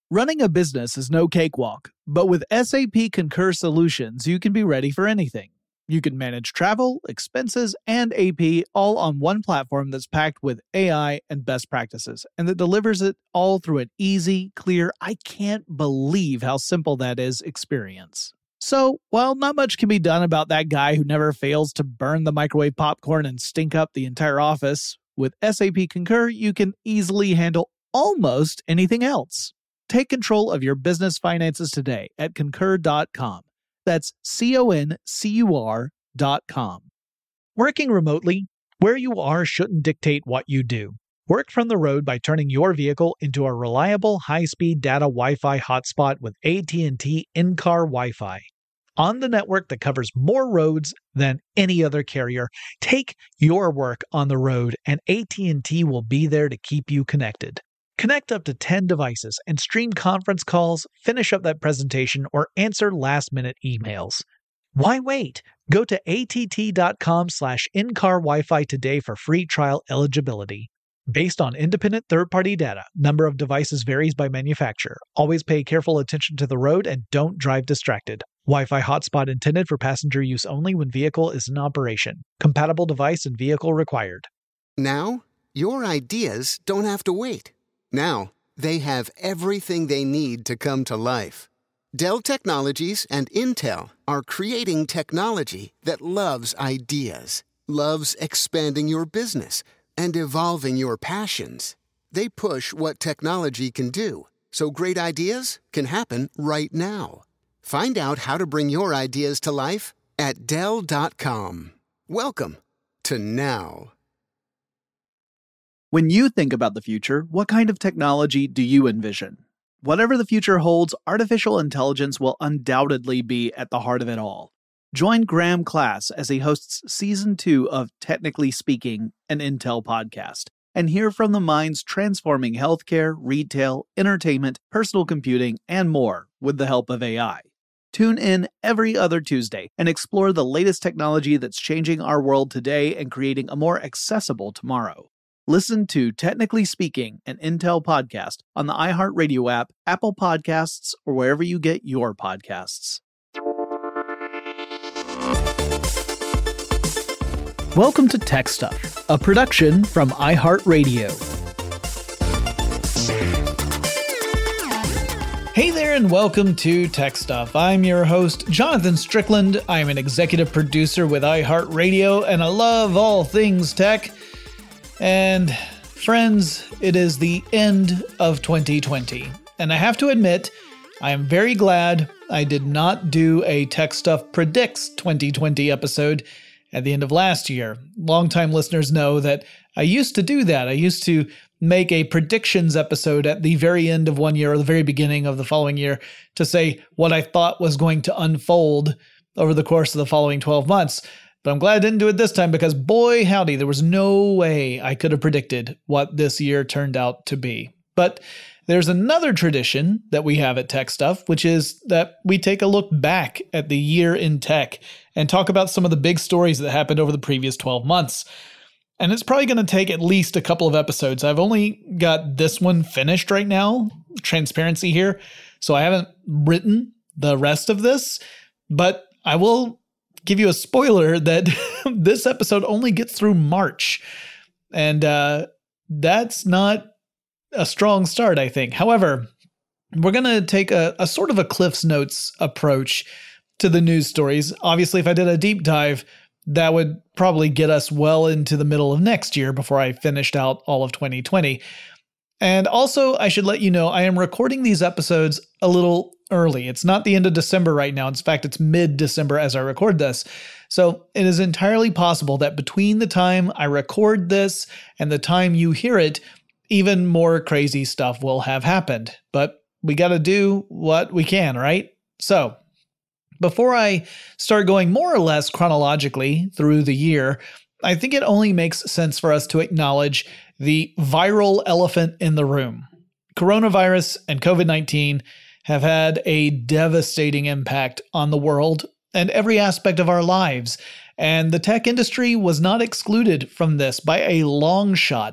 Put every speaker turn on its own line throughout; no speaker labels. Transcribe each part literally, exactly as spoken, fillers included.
Running a business is no cakewalk, but with S A P Concur Solutions, you can be ready for anything. You can manage travel, expenses, and A P all on one platform that's packed with A I and best practices, and that delivers it all through an easy, clear, I can't believe how simple that is experience. So, while not much can be done about that guy who never fails to burn the microwave popcorn and stink up the entire office, with S A P Concur, you can easily handle almost anything else. Take control of your business finances today at concur dot com. That's C O N C U R dot com. Working remotely, where you are shouldn't dictate what you do. Work from the road by turning your vehicle into a reliable high-speed data Wi-Fi hotspot with A T and T in-car Wi-Fi. On the network that covers more roads than any other carrier, take your work on the road and A T and T will be there to keep you connected. Connect up to ten devices and stream conference calls, finish up that presentation, or answer last-minute emails. Why wait? Go to A T T dot com slash in-car Wi-Fi today for free trial eligibility. Based on independent third-party data, number of devices varies by manufacturer. Always pay careful attention to the road and don't drive distracted. Wi-Fi hotspot intended for passenger use only when vehicle is in operation. Compatible device and vehicle required.
Now, your ideas don't have to wait. Now, they have everything they need to come to life. Dell Technologies and Intel are creating technology that loves ideas, loves expanding your business, and evolving your passions. They push what technology can do, so great ideas can happen right now. Find out how to bring your ideas to life at Dell dot com. Welcome to now.
When you think about the future, what kind of technology do you envision? Whatever the future holds, artificial intelligence will undoubtedly be at the heart of it all. Join Graham Class as he hosts Season two of Technically Speaking, an Intel podcast, and hear from the minds transforming healthcare, retail, entertainment, personal computing, and more with the help of A I. Tune in every other Tuesday and explore the latest technology that's changing our world today and creating a more accessible tomorrow. Listen to Technically Speaking, an Intel podcast on the iHeartRadio app, Apple Podcasts, or wherever you get your podcasts. Welcome to Tech Stuff, a production from iHeartRadio. Hey there and welcome to Tech Stuff. I'm your host, Jonathan Strickland. I'm an executive producer with iHeartRadio, and I love all things tech. And friends, it is the end of twenty twenty. And I have to admit, I am very glad I did not do a Tech Stuff Predicts twenty twenty episode at the end of last year. Longtime listeners know that I used to do that. I used to make a predictions episode at the very end of one year or the very beginning of the following year to say what I thought was going to unfold over the course of the following twelve months. But I'm glad I didn't do it this time because boy howdy, there was no way I could have predicted what this year turned out to be. But there's another tradition that we have at Tech Stuff, which is that we take a look back at the year in tech and talk about some of the big stories that happened over the previous twelve months. And it's probably going to take at least a couple of episodes. I've only got this one finished right now, transparency here, so I haven't written the rest of this, but I will give you a spoiler that this episode only gets through March. And uh, that's not a strong start, I think. However, we're going to take a, a sort of a Cliff's Notes approach to the news stories. Obviously, if I did a deep dive, that would probably get us well into the middle of next year before I finished out all of twenty twenty. And also, I should let you know, I am recording these episodes a little early. It's not the end of December right now. In fact, it's mid-December as I record this. So it is entirely possible that between the time I record this and the time you hear it, even more crazy stuff will have happened. But we got to do what we can, right? So before I start going more or less chronologically through the year, I think it only makes sense for us to acknowledge the viral elephant in the room. Coronavirus and covid nineteen have had a devastating impact on the world and every aspect of our lives, and the tech industry was not excluded from this by a long shot.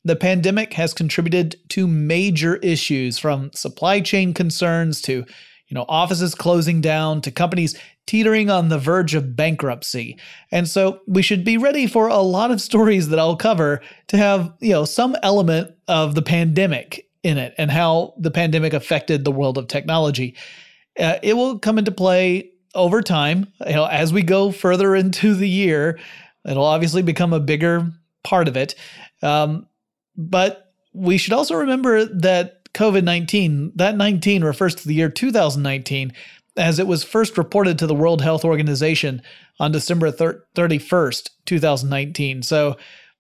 the pandemic has contributed to major issues, from supply chain concerns to, you know, offices closing down to companies teetering on the verge of bankruptcy. And so we should be ready for a lot of stories that I'll cover to have, you know, some element of the pandemic in it and how the pandemic affected the world of technology. Uh, it will come into play over time, you know, as we go further into the year. It'll obviously become a bigger part of it. Um, but we should also remember that COVID nineteen, that nineteen refers to the year two thousand nineteen, as it was first reported to the World Health Organization on December thirty-first, two thousand nineteen. So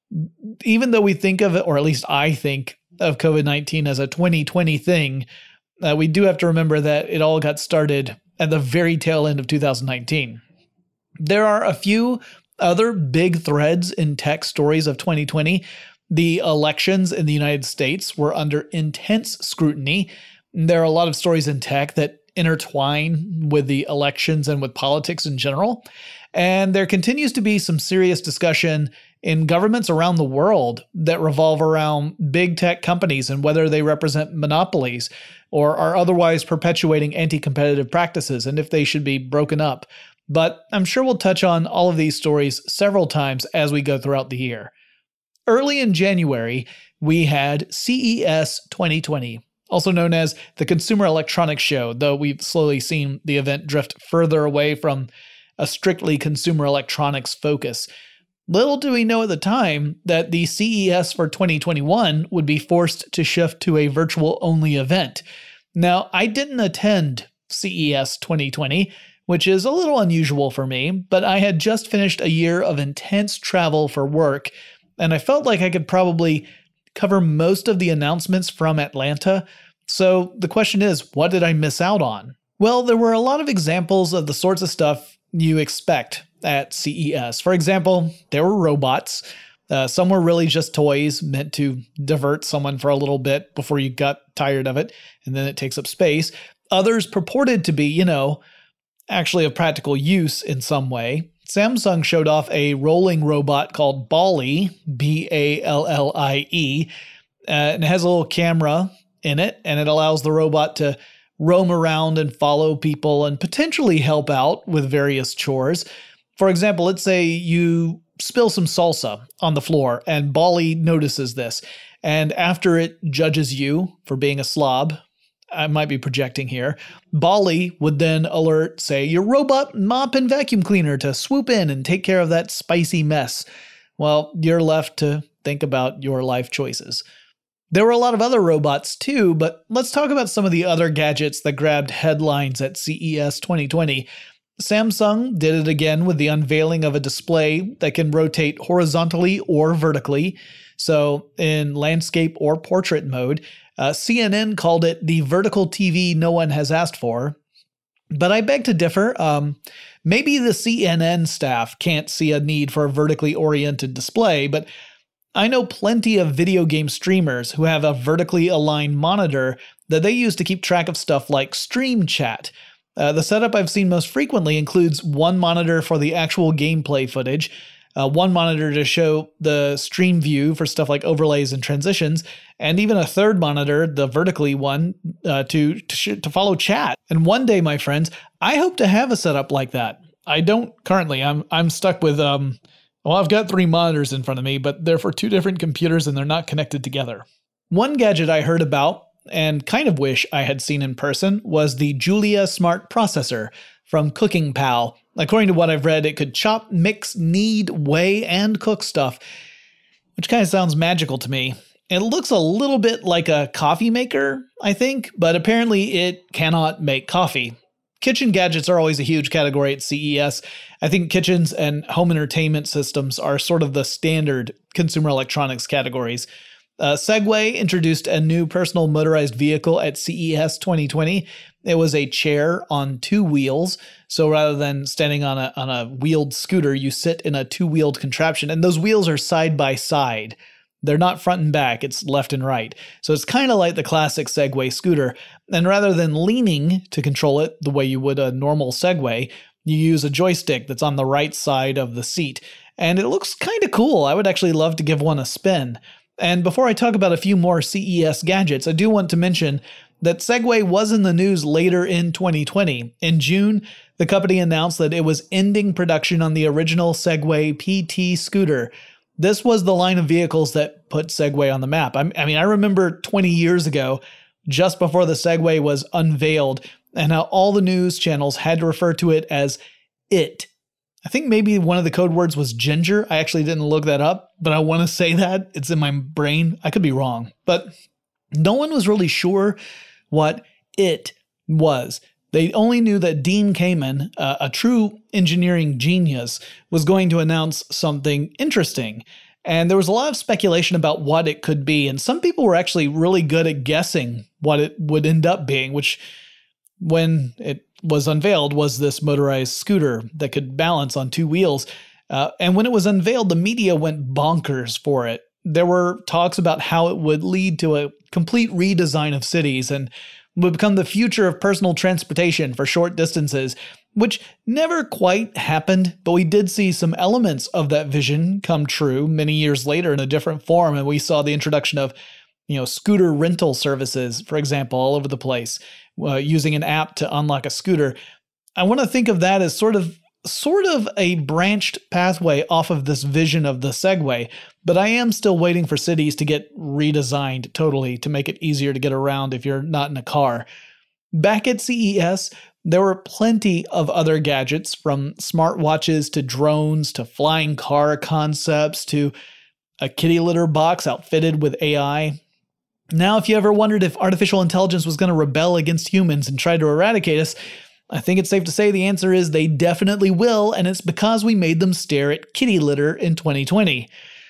even though we think of it, or at least I think of COVID nineteen as a twenty twenty thing, uh, we do have to remember that it all got started at the very tail end of two thousand nineteen. There are a few other big threads in tech stories of twenty twenty. The elections in the United States were under intense scrutiny. There are a lot of stories in tech that intertwine with the elections and with politics in general. And there continues to be some serious discussion in governments around the world that revolve around big tech companies and whether they represent monopolies or are otherwise perpetuating anti-competitive practices and if they should be broken up. But I'm sure we'll touch on all of these stories several times as we go throughout the year. Early in January, we had C E S twenty twenty, also known as the Consumer Electronics Show, though we've slowly seen the event drift further away from a strictly consumer electronics focus. Little do we know at the time that the C E S for twenty twenty-one would be forced to shift to a virtual-only event. Now, I didn't attend C E S twenty twenty, which is a little unusual for me, but I had just finished a year of intense travel for work, and I felt like I could probably cover most of the announcements from Atlanta. So the question is, what did I miss out on? Well, there were a lot of examples of the sorts of stuff you expect at C E S. For example, there were robots. Uh, some were really just toys meant to divert someone for a little bit before you got tired of it, and then it takes up space. Others purported to be, you know, actually of practical use in some way. Samsung showed off a rolling robot called Ballie, B A L L I E, uh, and it has a little camera in it, and it allows the robot to roam around and follow people and potentially help out with various chores. For example, let's say you spill some salsa on the floor, and Ballie notices this, and after it judges you for being a slob, I might be projecting here, Ballie would then alert, say, your robot mop and vacuum cleaner to swoop in and take care of that spicy mess. Well, you're left to think about your life choices. There were a lot of other robots too, but let's talk about some of the other gadgets that grabbed headlines at C E S twenty twenty. Samsung did it again with the unveiling of a display that can rotate horizontally or vertically, so in landscape or portrait mode. Uh, C N N called it the vertical T V no one has asked for, but I beg to differ. Um, maybe the C N N staff can't see a need for a vertically oriented display, but I know plenty of video game streamers who have a vertically aligned monitor that they use to keep track of stuff like stream chat. Uh, the setup I've seen most frequently includes one monitor for the actual gameplay footage, Uh, one monitor to show the stream view for stuff like overlays and transitions, and even a third monitor, the vertically one, uh, to to, sh- to follow chat. And one day, my friends, I hope to have a setup like that. I don't currently. I'm I'm stuck with um. Well, I've got three monitors in front of me, but they're for two different computers and they're not connected together. One gadget I heard about and kind of wish I had seen in person was the Julia Smart Processor from Cooking Pal. According to what I've read, it could chop, mix, knead, weigh, and cook stuff, which kind of sounds magical to me. It looks a little bit like a coffee maker, I think, but apparently it cannot make coffee. Kitchen gadgets are always a huge category at C E S. I think kitchens and home entertainment systems are sort of the standard consumer electronics categories. Uh, Segway introduced a new personal motorized vehicle at C E S twenty twenty. It was a chair on two wheels. So rather than standing on a on a wheeled scooter, you sit in a two-wheeled contraption, and those wheels are side by side. They're not front and back, it's left and right. So it's kind of like the classic Segway scooter. And rather than leaning to control it the way you would a normal Segway, you use a joystick that's on the right side of the seat. And it looks kind of cool. I would actually love to give one a spin. And before I talk about a few more C E S gadgets, I do want to mention that Segway was in the news later in twenty twenty. In June, the company announced that it was ending production on the original Segway P T scooter. This was the line of vehicles that put Segway on the map. I mean, I remember twenty years ago, just before the Segway was unveiled, and how all the news channels had to refer to it as it. I think maybe one of the code words was ginger. I actually didn't look that up, but I want to say that. It's in my brain. I could be wrong, but no one was really sure what it was. They only knew that Dean Kamen, uh, a true engineering genius, was going to announce something interesting. And there was a lot of speculation about what it could be. And some people were actually really good at guessing what it would end up being, which when it was unveiled was this motorized scooter that could balance on two wheels. Uh, and when it was unveiled, the media went bonkers for it. There were talks about how it would lead to a complete redesign of cities and would become the future of personal transportation for short distances, which never quite happened, but we did see some elements of that vision come true many years later in a different form, and we saw the introduction of, you know, scooter rental services, for example, all over the place, uh, using an app to unlock a scooter. I want to think of that as sort of sort of a branched pathway off of this vision of the Segway, but I am still waiting for cities to get redesigned totally to make it easier to get around if you're not in a car. Back at C E S, there were plenty of other gadgets, from smartwatches to drones to flying car concepts to a kitty litter box outfitted with A I. Now, if you ever wondered if artificial intelligence was going to rebel against humans and try to eradicate us, I think it's safe to say the answer is they definitely will, and it's because we made them stare at kitty litter in twenty twenty.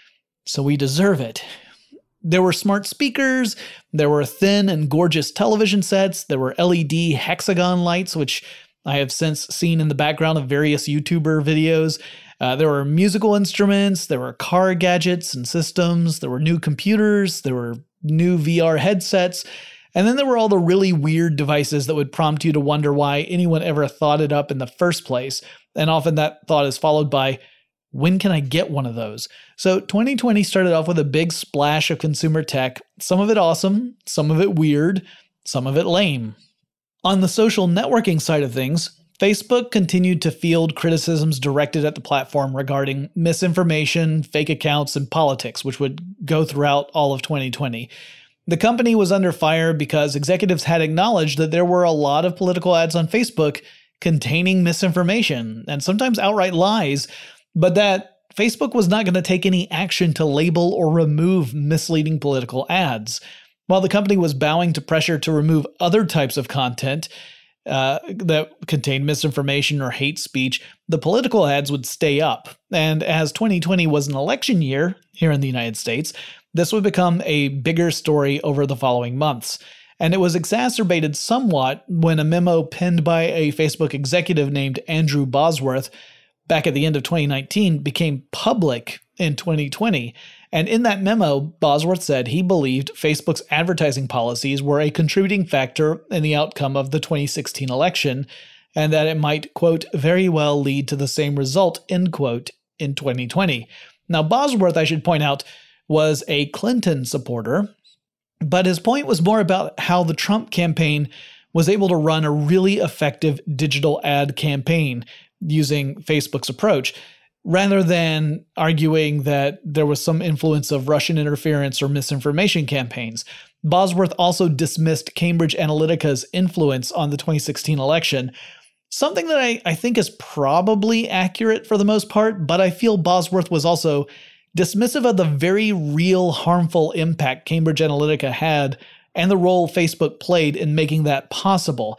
So we deserve it. There were smart speakers, there were thin and gorgeous television sets, there were L E D hexagon lights, which I have since seen in the background of various YouTuber videos. Uh, there were musical instruments, there were car gadgets and systems, there were new computers, there were new V R headsets, and then there were all the really weird devices that would prompt you to wonder why anyone ever thought it up in the first place. And often that thought is followed by, when can I get one of those? So twenty twenty started off with a big splash of consumer tech, some of it awesome, some of it weird, some of it lame. On the social networking side of things, Facebook continued to field criticisms directed at the platform regarding misinformation, fake accounts, and politics, which would go throughout all of twenty twenty. The company was under fire because executives had acknowledged that there were a lot of political ads on Facebook containing misinformation and sometimes outright lies, but that Facebook was not going to take any action to label or remove misleading political ads. While the company was bowing to pressure to remove other types of content uh, that contained misinformation or hate speech, the political ads would stay up. And as twenty twenty was an election year here in the United States, this would become a bigger story over the following months. And it was exacerbated somewhat when a memo penned by a Facebook executive named Andrew Bosworth back at the end of twenty nineteen became public in twenty twenty. And in that memo, Bosworth said he believed Facebook's advertising policies were a contributing factor in the outcome of the twenty sixteen election, and that it might, quote, very well lead to the same result, end quote, in twenty twenty. Now, Bosworth, I should point out, was a Clinton supporter, but his point was more about how the Trump campaign was able to run a really effective digital ad campaign using Facebook's approach, rather than arguing that there was some influence of Russian interference or misinformation campaigns. Bosworth also dismissed Cambridge Analytica's influence on the twenty sixteen election, something that I, I think is probably accurate for the most part, but I feel Bosworth was also dismissive of the very real harmful impact Cambridge Analytica had and the role Facebook played in making that possible,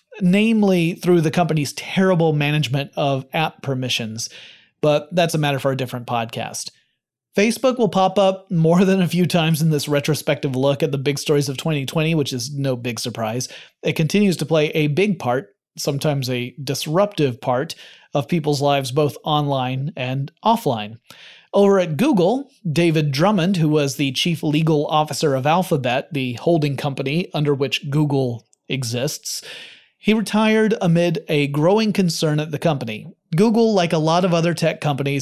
namely through the company's terrible management of app permissions. But that's a matter for a different podcast. Facebook will pop up more than a few times in this retrospective look at the big stories of twenty twenty, which is no big surprise. It continues to play a big part, sometimes a disruptive part, of people's lives both online and offline. Over at Google, David Drummond, who was the chief legal officer of Alphabet, the holding company under which Google exists, he retired amid a growing concern at the company. Google, like a lot of other tech companies,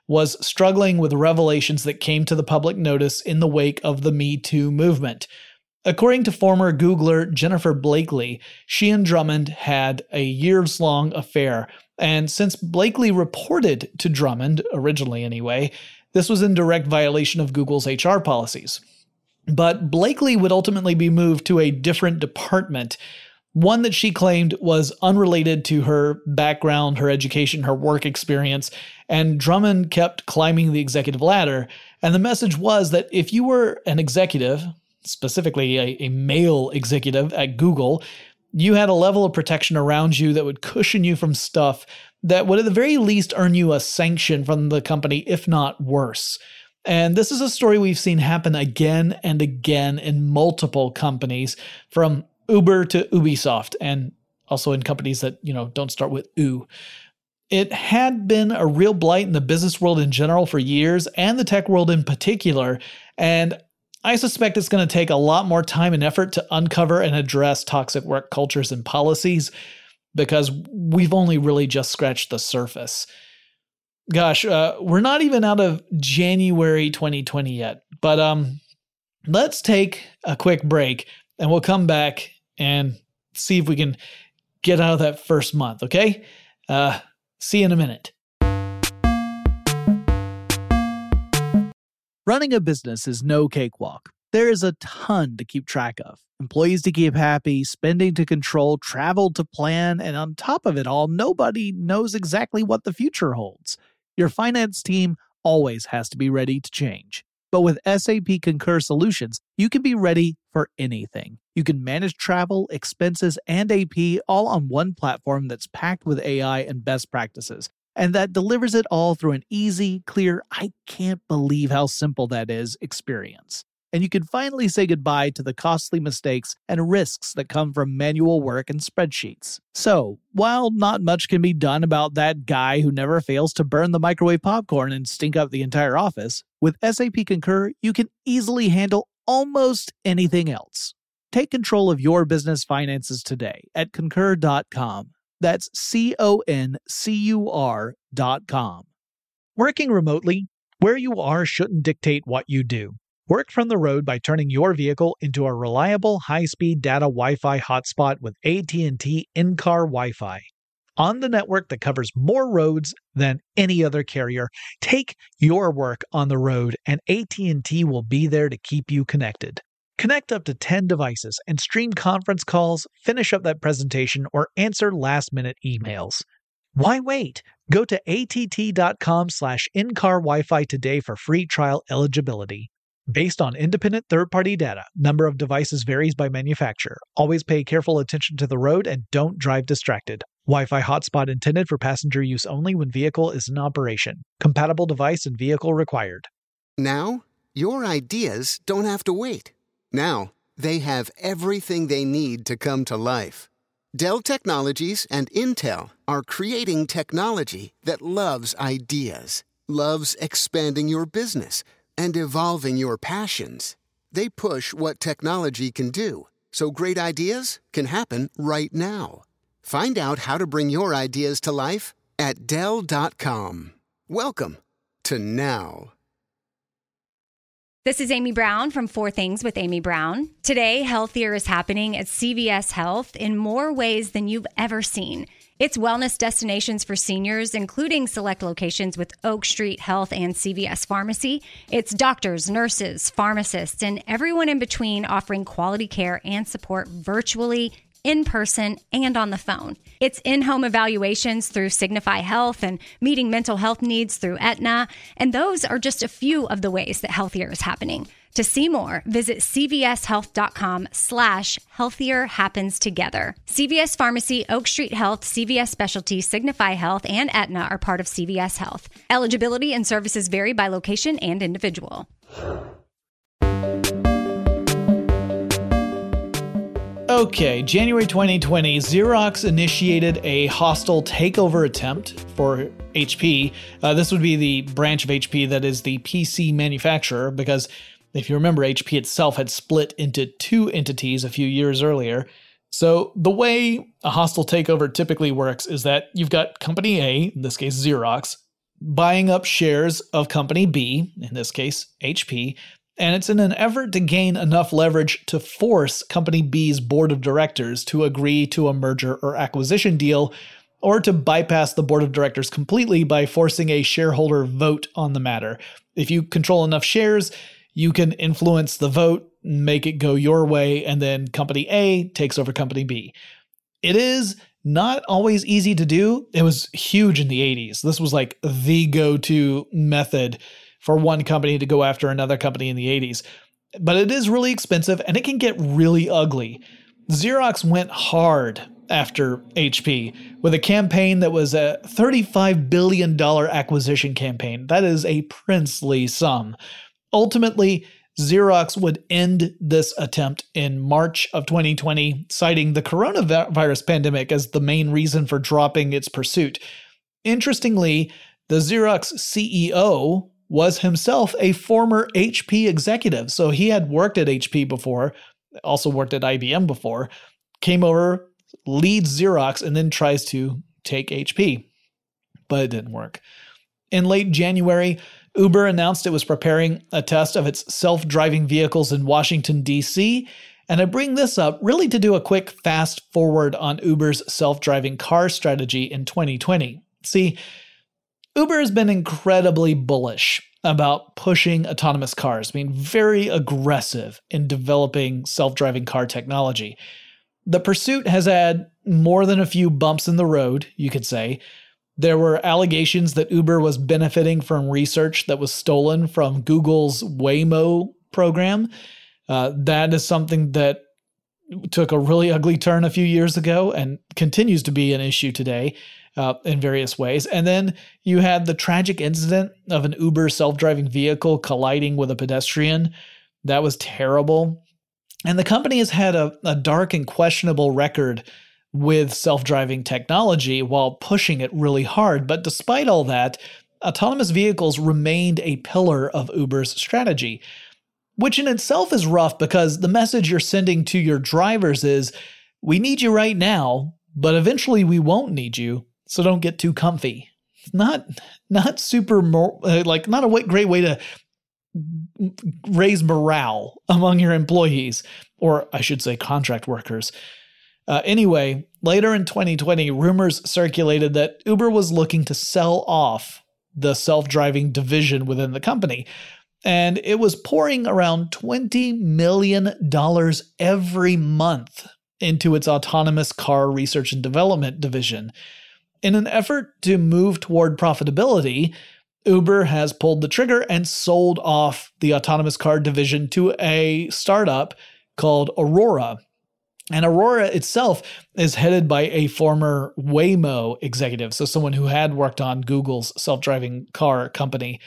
was struggling with revelations that came to the public notice in the wake of the Me Too movement. According to former Googler Jennifer Blakely, she and Drummond had a years-long affair, and since Blakely reported to Drummond, originally anyway, this was in direct violation of Google's H R policies. But Blakely would ultimately be moved to a different department, one that she claimed was unrelated to her background, her education, her work experience, and Drummond kept climbing the executive ladder, and the message was that if you were an executive, specifically a, a male executive at Google, you had a level of protection around you that would cushion you from stuff that would at the very least earn you a sanction from the company, if not worse. And this is a story we've seen happen again and again in multiple companies, from Uber to Ubisoft, and also in companies that, you know, don't start with U. It had been a real blight in the business world in general for years, and the tech world in particular, and I suspect it's going to take a lot more time and effort to uncover and address toxic work cultures and policies, because we've only really just scratched the surface. Gosh, uh, we're not even out of January twenty twenty yet, but um, let's take a quick break, and we'll come back and see if we can get out of that first month, okay? Uh, see you in a minute. Running a business is no cakewalk. There is a ton to keep track of. Employees to keep happy, spending to control, travel to plan, and on top of it all, nobody knows exactly what the future holds. Your finance team always has to be ready to change. But with S A P Concur Solutions, you can be ready for anything. You can manage travel, expenses, and A P all on one platform that's packed with A I and best practices, and that delivers it all through an easy, clear, I can't believe how simple that is experience. And you can finally say goodbye to the costly mistakes and risks that come from manual work and spreadsheets. So, while not much can be done about that guy who never fails to burn the microwave popcorn and stink up the entire office, with S A P Concur, you can easily handle almost anything else. Take control of your business finances today at concur dot com. That's C O N C U R dot com. Working remotely, where you are shouldn't dictate what you do. Work from the road by turning your vehicle into a reliable high-speed data Wi-Fi hotspot with A T and T in-car Wi-Fi. On the network that covers more roads than any other carrier, take your work on the road and A T and T will be there to keep you connected. Connect up to ten devices and stream conference calls, finish up that presentation, or answer last-minute emails. Why wait? Go to A T T dot com slash in-car Wi-Fi today for free trial eligibility. Based on independent third-party data, number of devices varies by manufacturer. Always pay careful attention to the road and don't drive distracted. Wi-Fi hotspot intended for passenger use only when vehicle is in operation. Compatible device and vehicle required.
Now, your ideas don't have to wait. Now, they have everything they need to come to life. Dell Technologies and Intel are creating technology that loves ideas, loves expanding your business, and evolving your passions. They push what technology can do, so great ideas can happen right now. Find out how to bring your ideas to life at Dell dot com. Welcome to now.
This is Amy Brown from Four Things with Amy Brown. Today, healthier is happening at C V S Health in more ways than you've ever seen. It's wellness destinations for seniors, including select locations with Oak Street Health and C V S Pharmacy. It's doctors, nurses, pharmacists, and everyone in between offering quality care and support virtually, in person, and on the phone. It's in-home evaluations through Signify Health and meeting mental health needs through Aetna. And those are just a few of the ways that healthier is happening. To see more, visit cvshealth.com slash healthier happens together. C V S Pharmacy, Oak Street Health, C V S Specialty, Signify Health, and Aetna are part of C V S Health. Eligibility and services vary by location and individual.
Okay, January twenty twenty, Xerox initiated a hostile takeover attempt for H P. Uh, this would be the branch of H P that is the P C manufacturer, because if you remember, H P itself had split into two entities a few years earlier. So the way a hostile takeover typically works is that you've got Company A, in this case Xerox, buying up shares of Company B, in this case, H P, and it's in an effort to gain enough leverage to force Company B's board of directors to agree to a merger or acquisition deal, or to bypass the board of directors completely by forcing a shareholder vote on the matter. If you control enough shares, you can influence the vote, make it go your way, and then Company A takes over Company B. It is not always easy to do. It was huge in the eighties. This was like the go-to method for one company to go after another company in the eighties. But it is really expensive and it can get really ugly. Xerox went hard after H P with a campaign that was a thirty-five billion dollars acquisition campaign. That is a princely sum. Ultimately, Xerox would end this attempt in March of twenty twenty, citing the coronavirus pandemic as the main reason for dropping its pursuit. Interestingly, the Xerox C E O was himself a former H P executive, so he had worked at H P before, also worked at I B M before, came over, leads Xerox, and then tries to take H P. But it didn't work. In late January, Uber announced it was preparing a test of its self-driving vehicles in Washington, D C, and I bring this up really to do a quick fast forward on Uber's self-driving car strategy in twenty twenty. See, Uber has been incredibly bullish about pushing autonomous cars, being very aggressive in developing self-driving car technology. The pursuit has had more than a few bumps in the road, you could say. There were allegations that Uber was benefiting from research that was stolen from Google's Waymo program. Uh, that is something that took a really ugly turn a few years ago and continues to be an issue today uh, in various ways. And then you had the tragic incident of an Uber self-driving vehicle colliding with a pedestrian. That was terrible. And the company has had a, a dark and questionable record with self-driving technology while pushing it really hard. But despite all that, autonomous vehicles remained a pillar of Uber's strategy, which in itself is rough because the message you're sending to your drivers is, we need you right now, but eventually we won't need you, so don't get too comfy. Not, not super, more, like not a great way to raise morale among your employees, or I should say contract workers. Uh, anyway, later in twenty twenty, rumors circulated that Uber was looking to sell off the self-driving division within the company, and it was pouring around twenty million dollars every month into its autonomous car research and development division. In an effort to move toward profitability, Uber has pulled the trigger and sold off the autonomous car division to a startup called Aurora. And Aurora itself is headed by a former Waymo executive, so someone who had worked on Google's self-driving car company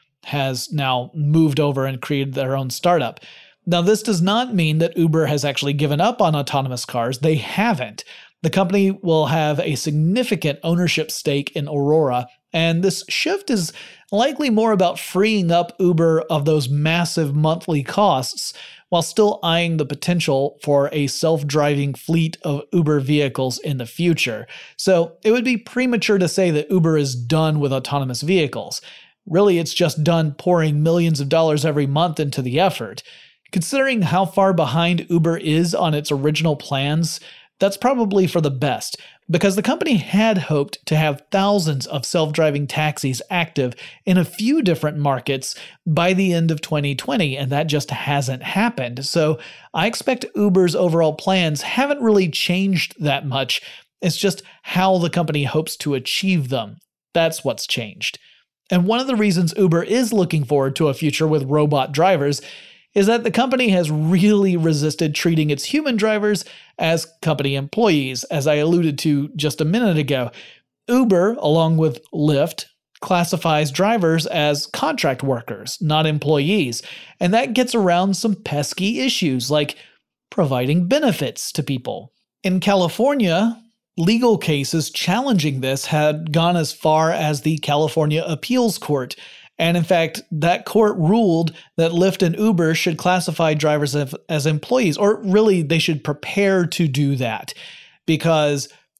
has now moved over and created their own startup. Now, this does not mean that Uber has actually given up on autonomous cars. They haven't. The company will have a significant ownership stake in Aurora, and this shift is likely more about freeing up Uber of those massive monthly costs while still eyeing the potential for a self-driving fleet of Uber vehicles in the future. So it would be premature to say that Uber is done with autonomous vehicles. Really, it's just done pouring millions of dollars every month into the effort. Considering how far behind Uber is on its original plans, that's probably for the best, because the company had hoped to have thousands of self-driving taxis active in a few different markets by the end of twenty twenty, and that just hasn't happened. So I expect Uber's overall plans haven't really changed that much. It's just how the company hopes to achieve them. That's what's changed. And one of the reasons Uber is looking forward to a future with robot drivers is that the company has really resisted treating its human drivers as company employees, as I alluded to just a minute ago. Uber, along with Lyft, classifies drivers as contract workers, not employees, and that gets around some pesky issues like providing benefits to people. In California, legal cases challenging this had gone as far as the California Appeals Court. And in fact, that court ruled that Lyft and Uber should classify drivers as, as employees, or really they should prepare to do that, because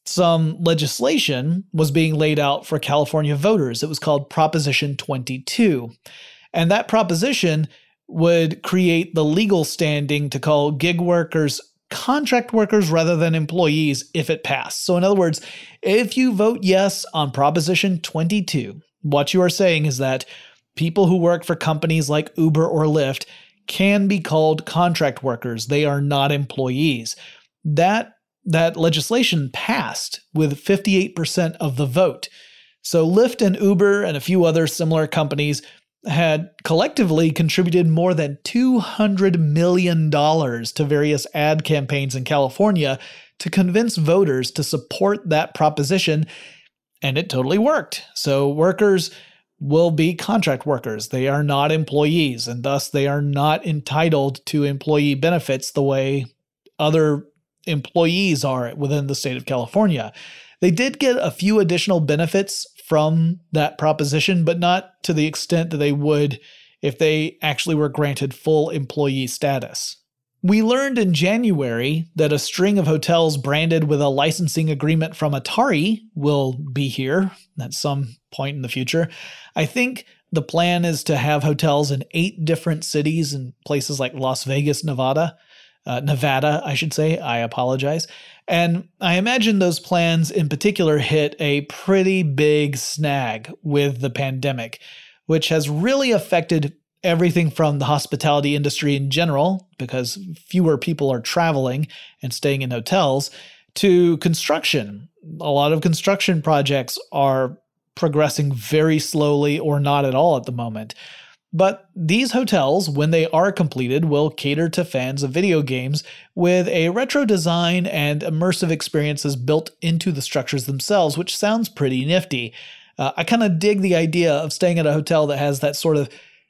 some legislation was being laid out for California voters. It was called Proposition twenty-two. And that proposition would create the legal standing to call gig workers contract workers rather than employees if it passed. So in other words, if you vote yes on Proposition twenty-two, what you are saying is that people who work for companies like Uber or Lyft can be called contract workers. They are not employees. That That legislation passed with fifty-eight percent of the vote. So Lyft and Uber and a few other similar companies had collectively contributed more than two hundred million dollars to various ad campaigns in California to convince voters to support that proposition, and it totally worked. So workers will be contract workers. They are not employees, and thus they are not entitled to employee benefits the way other employees are within the state of California. They did get a few additional benefits from that proposition, but not to the extent that they would if they actually were granted full employee status. We learned in January that a string of hotels branded with a licensing agreement from Atari will be here at some point in the future. I think the plan is to have hotels in eight different cities in places like Las Vegas, Nevada. Uh, Nevada, I should say. I apologize. And I imagine those plans in particular hit a pretty big snag with the pandemic, which has really affected everything from the hospitality industry in general, because fewer people are traveling and staying in hotels, to construction. A lot of construction projects are progressing very slowly or not at all at the moment. But these hotels, when they are completed, will cater to fans of video games with a retro design and immersive experiences built into the structures themselves, which sounds pretty nifty. Uh, I kind of dig the idea of staying at a hotel that has that sort of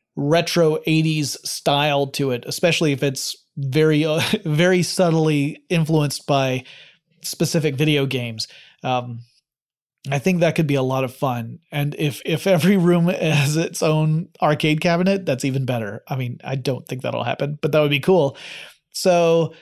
retro eighties style to it, especially if it's very, uh, very subtly influenced by specific video games. Um, I think that could be a lot of fun. And if if every room has its own arcade cabinet, that's even better. I mean, I don't think that'll happen, but that would be cool. So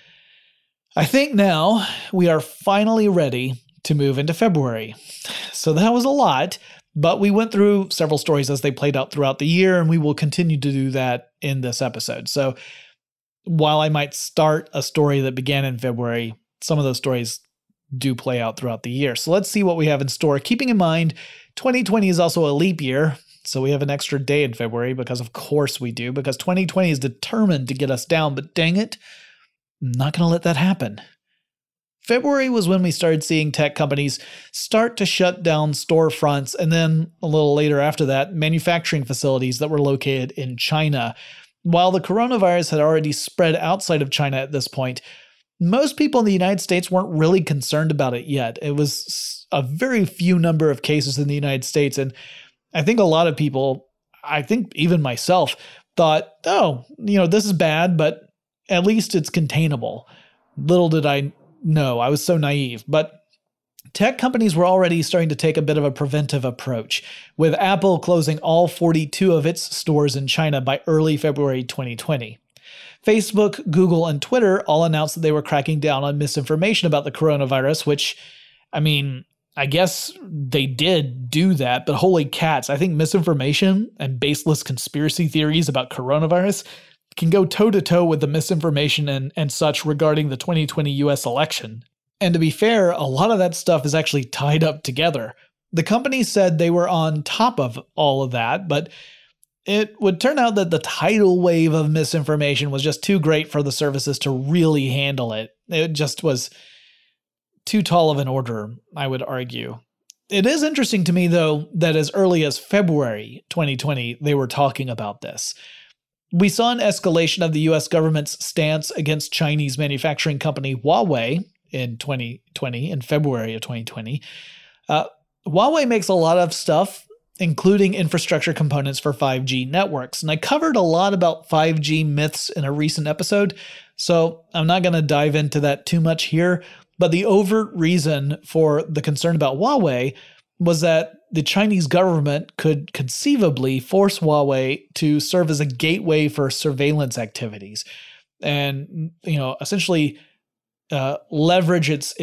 I think now we are finally ready to move into February. So that was a lot, but we went through several stories as they played out throughout the year, and we will continue to do that in this episode. So while I might start a story that began in February, some of those stories do play out throughout the year. So let's see what we have in store. Keeping in mind, twenty twenty is also a leap year, so we have an extra day in February, because of course we do, because twenty twenty is determined to get us down, but dang it, I'm not going to let that happen. February was when we started seeing tech companies start to shut down storefronts, and then a little later after that, manufacturing facilities that were located in China. While the coronavirus had already spread outside of China at this point, most people in the United States weren't really concerned about it yet. It was a very few number of cases in the United States. And I think a lot of people, I think even myself, thought, oh, you know, this is bad, but at least it's containable. Little did I know. I was so naive. But tech companies were already starting to take a bit of a preventive approach, with Apple closing all forty-two of its stores in China by early February twenty twenty. Facebook, Google, and Twitter all announced that they were cracking down on misinformation about the coronavirus, which, I mean, I guess they did do that, but holy cats, I think misinformation and baseless conspiracy theories about coronavirus can go toe-to-toe with the misinformation and, and such regarding the twenty twenty U S election. And to be fair, a lot of that stuff is actually tied up together. The company said they were on top of all of that, but it would turn out that the tidal wave of misinformation was just too great for the services to really handle it. It just was too tall of an order, I would argue. It is interesting to me, though, that as early as February twenty twenty, they were talking about this. We saw an escalation of the U S government's stance against Chinese manufacturing company Huawei in twenty twenty, in February of twenty twenty. Uh, Huawei makes a lot of stuff, including infrastructure components for five G networks. And I covered a lot about five G myths in a recent episode, so I'm not going to dive into that too much here. But the overt reason for the concern about Huawei was that the Chinese government could conceivably force Huawei to serve as a gateway for surveillance activities and, you know, essentially uh, leverage its its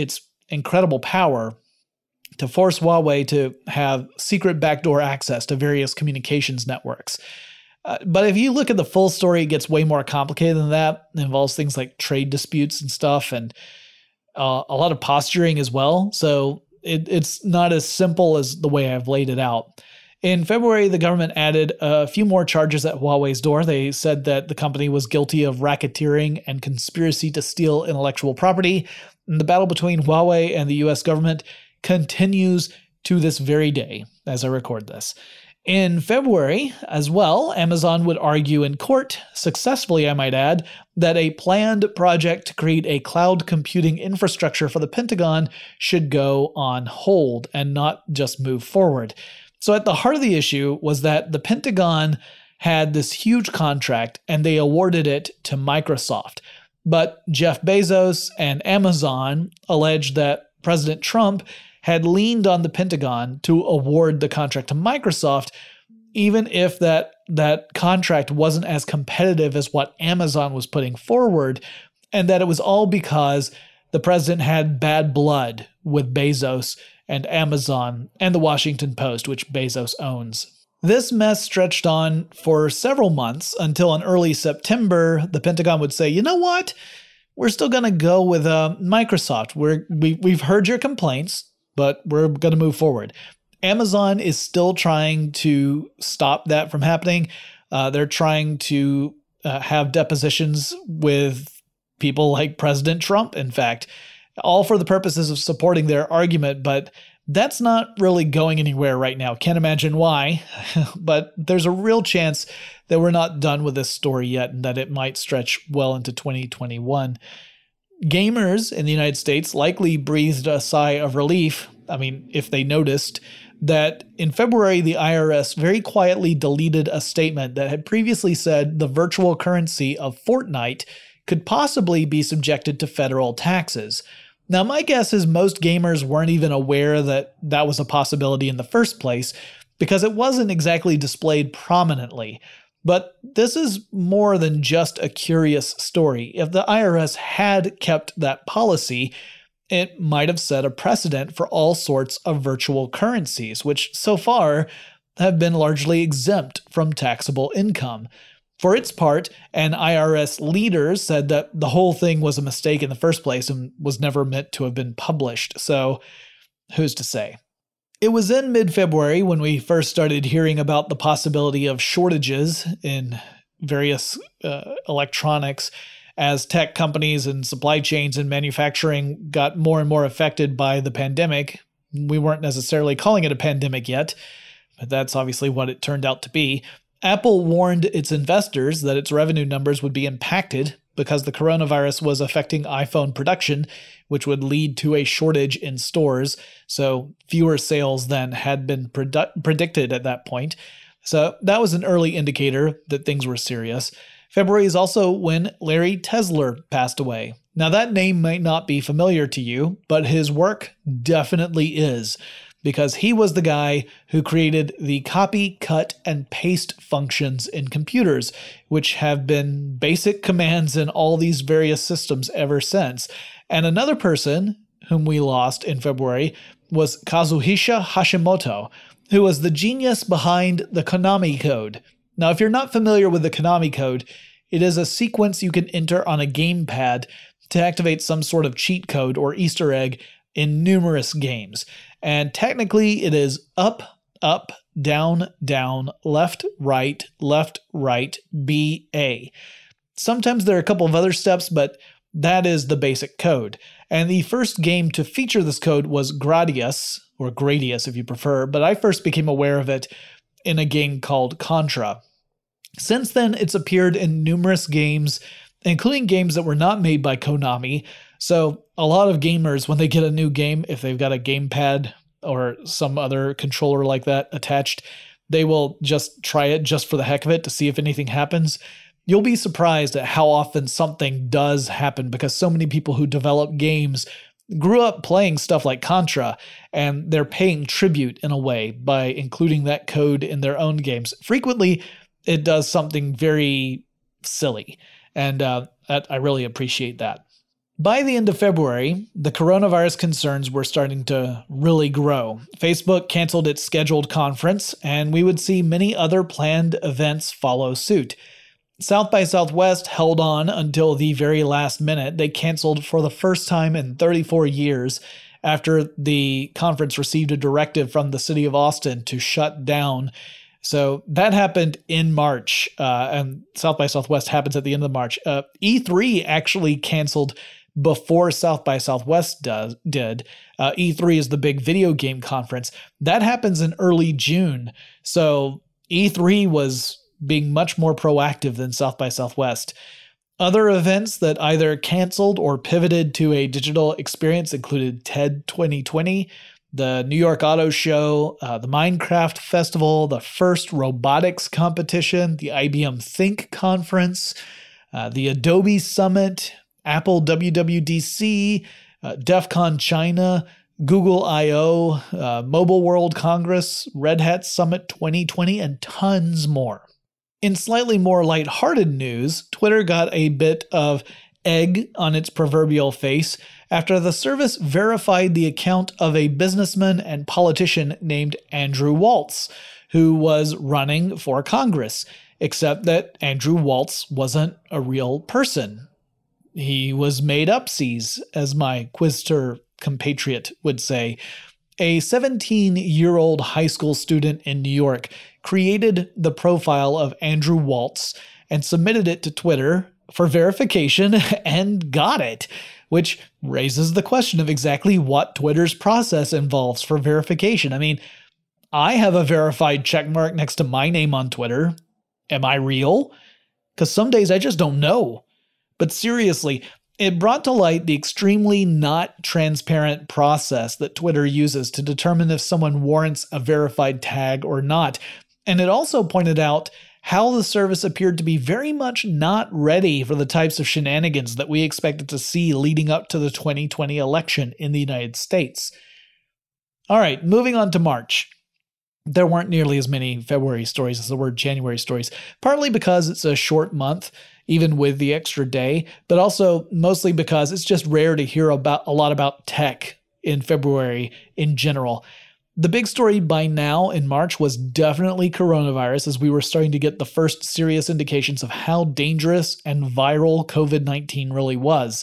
incredible power to force Huawei to have secret backdoor access to various communications networks. Uh, but if you look at the full story, it gets way more complicated than that. It involves things like trade disputes and stuff, and uh, a lot of posturing as well. So it, it's not as simple as the way I've laid it out. In February, the government added a few more charges at Huawei's door. They said that the company was guilty of racketeering and conspiracy to steal intellectual property. And the battle between Huawei and the U S government continues to this very day as I record this. In February, as well, Amazon would argue in court, successfully I might add, that a planned project to create a cloud computing infrastructure for the Pentagon should go on hold and not just move forward. So at the heart of the issue was that the Pentagon had this huge contract and they awarded it to Microsoft. But Jeff Bezos and Amazon alleged that President Trump had leaned on the Pentagon to award the contract to Microsoft, even if that, that contract wasn't as competitive as what Amazon was putting forward, and that it was all because the president had bad blood with Bezos and Amazon and the Washington Post, which Bezos owns. This mess stretched on for several months until in early September, the Pentagon would say, you know what? We're still going to go with uh, Microsoft. We're, we, we've heard your complaints, but we're going to move forward. Amazon is still trying to stop that from happening. Uh, they're trying to uh, have depositions with people like President Trump, in fact, all for the purposes of supporting their argument, but that's not really going anywhere right now. Can't imagine why, but there's a real chance that we're not done with this story yet and that it might stretch well into twenty twenty-one. Gamers in the United States likely breathed a sigh of relief. I mean, if they noticed that in February, the I R S very quietly deleted a statement that had previously said the virtual currency of Fortnite could possibly be subjected to federal taxes. Now, my guess is most gamers weren't even aware that that was a possibility in the first place because it wasn't exactly displayed prominently. But this is more than just a curious story. If the I R S had kept that policy, it might have set a precedent for all sorts of virtual currencies, which so far have been largely exempt from taxable income. For its part, an I R S leader said that the whole thing was a mistake in the first place and was never meant to have been published, so who's to say? It was in mid-February when we first started hearing about the possibility of shortages in various uh, electronics as tech companies and supply chains and manufacturing got more and more affected by the pandemic. We weren't necessarily calling it a pandemic yet, but that's obviously what it turned out to be. Apple warned its investors that its revenue numbers would be impacted because the coronavirus was affecting iPhone production, which would lead to a shortage in stores, so fewer sales than had been produ- predicted at that point. So that was an early indicator that things were serious. February is also when Larry Tesler passed away. Now that name might not be familiar to you, but his work definitely is, because he was the guy who created the copy, cut, and paste functions in computers, which have been basic commands in all these various systems ever since. And another person whom we lost in February was Kazuhisa Hashimoto, who was the genius behind the Konami code. Now, if you're not familiar with the Konami code, it is a sequence you can enter on a gamepad to activate some sort of cheat code or Easter egg in numerous games. And technically, it is up, up, down, down, left, right, left, right, B, A. Sometimes there are a couple of other steps, but that is the basic code. And the first game to feature this code was Gradius, or Gradius if you prefer, but I first became aware of it in a game called Contra. Since then, it's appeared in numerous games, including games that were not made by Konami. So a lot of gamers, when they get a new game, if they've got a gamepad or some other controller like that attached, they will just try it just for the heck of it to see if anything happens. You'll be surprised at how often something does happen because so many people who develop games grew up playing stuff like Contra, and they're paying tribute in a way by including that code in their own games. Frequently, it does something very silly, and uh, that, I really appreciate that. By the end of February, the coronavirus concerns were starting to really grow. Facebook canceled its scheduled conference, and we would see many other planned events follow suit. South by Southwest held on until the very last minute. They canceled for the first time in thirty-four years after the conference received a directive from the city of Austin to shut down. So that happened in March, uh, and South by Southwest happens at the end of March. Uh, E three actually canceled before South by Southwest does, did. Uh, E three is the big video game conference. That happens in early June. So E three was being much more proactive than South by Southwest. Other events that either canceled or pivoted to a digital experience included TED twenty twenty, the New York Auto Show, uh, the Minecraft Festival, the first robotics competition, the I B M Think Conference, uh, the Adobe Summit, Apple W W D C, uh, DEF CON China, Google I O, uh, Mobile World Congress, Red Hat Summit twenty twenty, and tons more. In slightly more lighthearted news, Twitter got a bit of egg on its proverbial face after the service verified the account of a businessman and politician named Andrew Waltz, who was running for Congress, except that Andrew Waltz wasn't a real person. He was made-upsies, as my Quizster compatriot would say. A seventeen-year-old high school student in New York created the profile of Andrew Waltz and submitted it to Twitter for verification and got it, which raises the question of exactly what Twitter's process involves for verification. I mean, I have a verified checkmark next to my name on Twitter. Am I real? Because some days I just don't know. But seriously, it brought to light the extremely not transparent process that Twitter uses to determine if someone warrants a verified tag or not. And it also pointed out how the service appeared to be very much not ready for the types of shenanigans that we expected to see leading up to the twenty twenty election in the United States. All right, moving on to March. There weren't nearly as many February stories as there were January stories, partly because it's a short month, even with the extra day, but also mostly because it's just rare to hear about a lot about tech in February in general. The big story by now in March was definitely coronavirus, as we were starting to get the first serious indications of how dangerous and viral covid nineteen really was.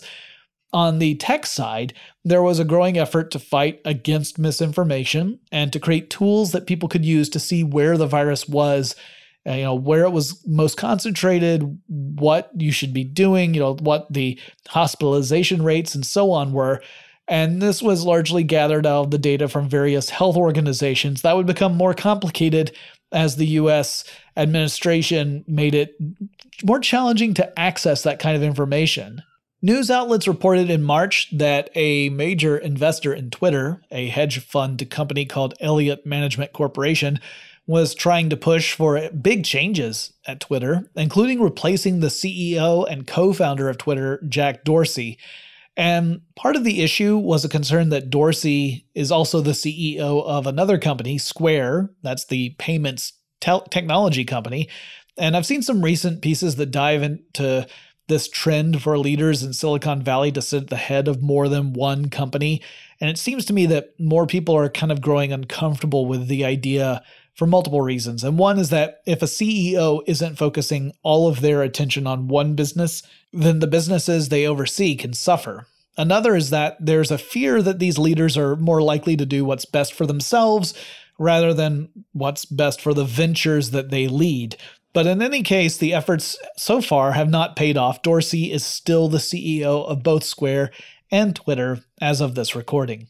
On the tech side, there was a growing effort to fight against misinformation and to create tools that people could use to see where the virus was, you know, where it was most concentrated, what you should be doing, you know, what the hospitalization rates and so on were. And this was largely gathered out of the data from various health organizations. That would become more complicated as the U S administration made it more challenging to access that kind of information. News outlets reported in March that a major investor in Twitter, a hedge fund company called Elliott Management Corporation, was trying to push for big changes at Twitter, including replacing the C E O and co-founder of Twitter, Jack Dorsey. And part of the issue was a concern that Dorsey is also the C E O of another company, Square, that's the payments te- technology company. And I've seen some recent pieces that dive into this trend for leaders in Silicon Valley to sit at the head of more than one company. And it seems to me that more people are kind of growing uncomfortable with the idea for multiple reasons. And one is that if a C E O isn't focusing all of their attention on one business, then the businesses they oversee can suffer. Another is that there's a fear that these leaders are more likely to do what's best for themselves rather than what's best for the ventures that they lead. But in any case, the efforts so far have not paid off. Dorsey is still the C E O of both Square and Twitter as of this recording.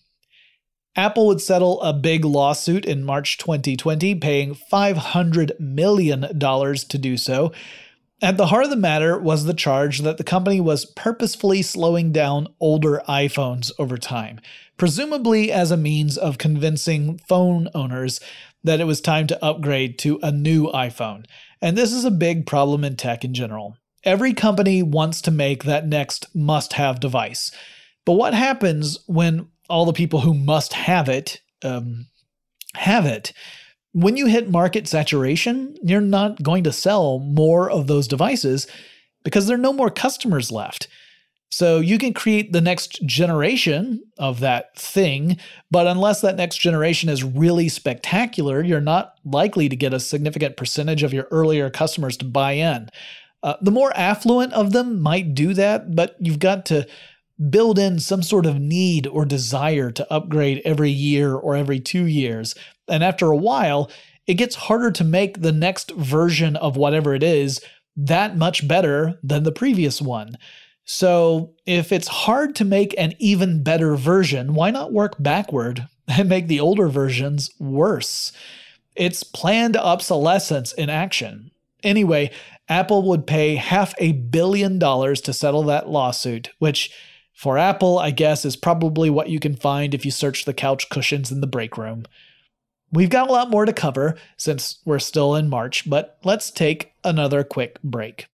Apple would settle a big lawsuit in March twenty twenty, paying five hundred million dollars to do so. At the heart of the matter was the charge that the company was purposefully slowing down older iPhones over time, presumably as a means of convincing phone owners that it was time to upgrade to a new iPhone. And this is a big problem in tech in general. Every company wants to make that next must-have device. But what happens when all the people who must have it um, have it? When you hit market saturation, you're not going to sell more of those devices because there are no more customers left. So you can create the next generation of that thing, but unless that next generation is really spectacular, you're not likely to get a significant percentage of your earlier customers to buy in. Uh, the more affluent of them might do that, but you've got to build in some sort of need or desire to upgrade every year or every two years. And after a while, it gets harder to make the next version of whatever it is that much better than the previous one. So if it's hard to make an even better version, why not work backward and make the older versions worse? It's planned obsolescence in action. Anyway, Apple would pay half a billion dollars to settle that lawsuit, which for Apple, I guess, is probably what you can find if you search the couch cushions in the break room. We've got a lot more to cover since we're still in March, but let's take another quick break.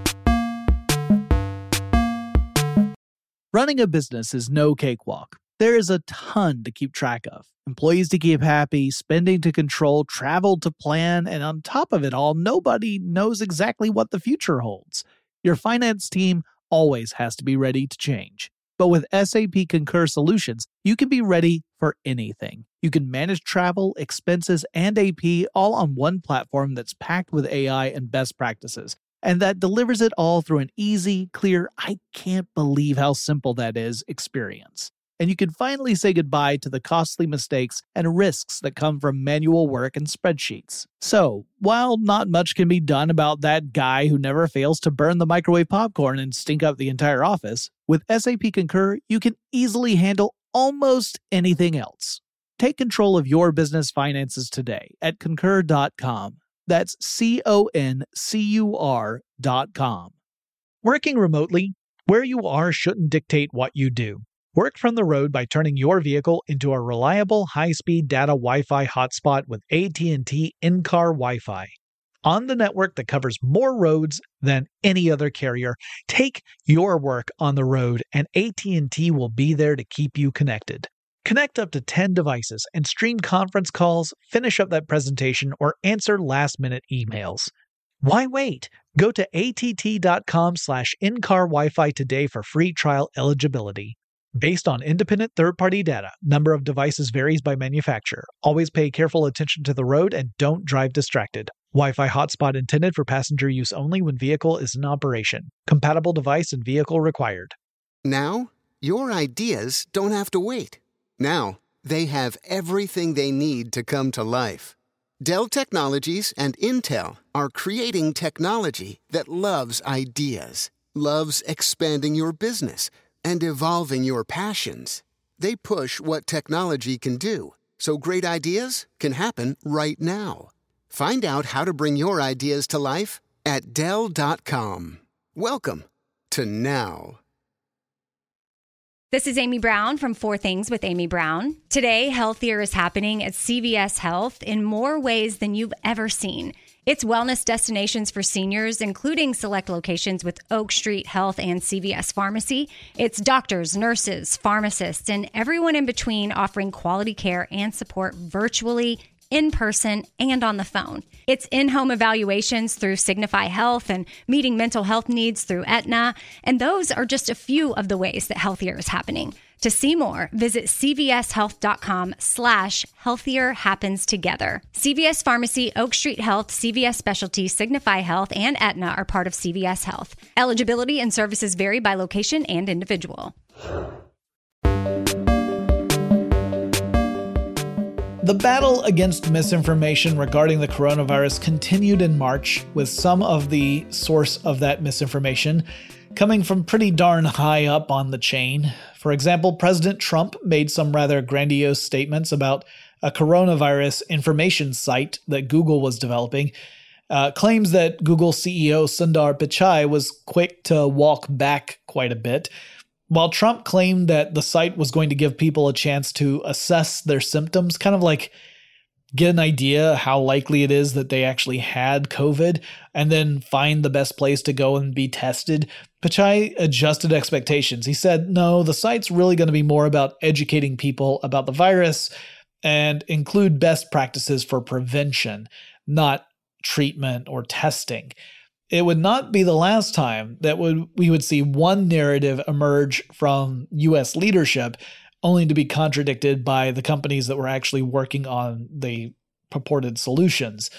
Running a business is no cakewalk. There is a ton to keep track of. Employees to keep happy, spending to control, travel to plan, and on top of it all, nobody knows exactly what the future holds. Your finance team always has to be ready to change. But with S A P Concur Solutions, you can be ready for anything. You can manage travel, expenses, and A P all on one platform that's packed with A I and best practices, and that delivers it all through an easy, clear, I can't believe how simple that is experience. And you can finally say goodbye to the costly mistakes and risks that come from manual work and spreadsheets. So, while not much can be done about that guy who never fails to burn the microwave popcorn and stink up the entire office, with S A P Concur, you can easily handle almost anything else. Take control of your business finances today at concur dot com. That's C O N C U R dot com. Working remotely, where you are shouldn't dictate what you do. Work from the road by turning your vehicle into a reliable high-speed data Wi-Fi hotspot with A T and T in-car Wi-Fi. On the network that covers more roads than any other carrier, take your work on the road and A T and T will be there to keep you connected. Connect up to ten devices and stream conference calls, finish up that presentation, or answer last-minute emails. Why wait? Go to A T T dot com slash in-car Wi-Fi today for free trial eligibility. Based on independent third-party data, number of devices varies by manufacturer. Always pay careful attention to the road and don't drive distracted. Wi-Fi hotspot intended for passenger use only when vehicle is in operation. Compatible device and vehicle required.
Now, your ideas don't have to wait. Now, they have everything they need to come to life. Dell Technologies and Intel are creating technology that loves ideas, loves expanding your business, and evolving your passions. They push what technology can do, so great ideas can happen right now. Find out how to bring your ideas to life at Dell dot com. Welcome to now.
This is Amy Brown from Four Things with Amy Brown. Today, healthier is happening at C V S Health in more ways than you've ever seen. It's wellness destinations for seniors, including select locations with Oak Street Health and C V S Pharmacy. It's doctors, nurses, pharmacists, and everyone in between offering quality care and support virtually, in person, and on the phone. It's in-home evaluations through Signify Health and meeting mental health needs through Aetna. And those are just a few of the ways that healthier is happening. To see more, visit c v s health dot com slash healthier happens together. C V S Pharmacy, Oak Street Health, C V S Specialty, Signify Health, and Aetna are part of C V S Health. Eligibility and services vary by location and individual.
The battle against misinformation regarding the coronavirus continued in March, with some of the source of that misinformation coming from pretty darn high up on the chain. For example, President Trump made some rather grandiose statements about a coronavirus information site that Google was developing, uh, claims that Google C E O Sundar Pichai was quick to walk back quite a bit. While Trump claimed that the site was going to give people a chance to assess their symptoms, kind of like get an idea how likely it is that they actually had COVID, and then find the best place to go and be tested, Pichai adjusted expectations. He said, no, the site's really going to be more about educating people about the virus and include best practices for prevention, not treatment or testing. it would not be the last time that would we would see one narrative emerge from U S leadership only to be contradicted by the companies that were actually working on the purported solutions.